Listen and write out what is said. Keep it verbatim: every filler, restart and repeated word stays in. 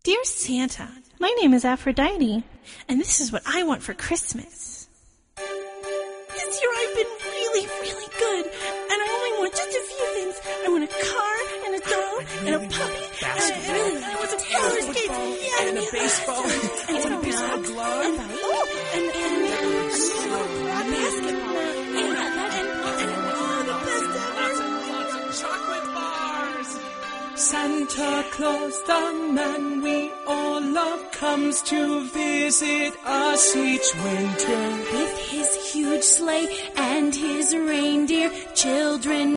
Dear Santa, my name is Aphrodite, and this is what I want for Christmas. This year I've been really, really good, and I only want just a few things. I want a car, and a doll, and a puppy, and I really I want some roller skates, yeah, and a baseball, and and a baseball glove, and oh, and and a basketball, and and oh, the best ever. lots of chocolate bars. Santa Claus, the man we all love, comes to visit us each winter. With his huge sleigh and his reindeer, children